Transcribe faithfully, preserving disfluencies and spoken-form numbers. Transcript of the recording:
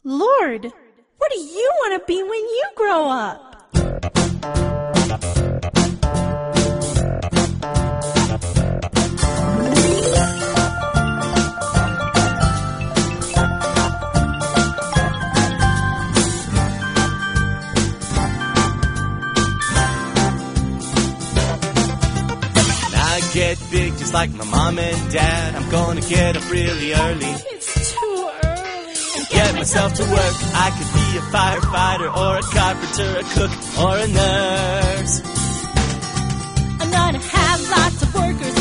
Lord, what do you want to be when you grow up? Get big just like my mom and dad. I'm gonna get up really early. It's too early. And get myself to work. I could be a firefighter or a carpenter, a cook or a nurse. I'm gonna have lots of workers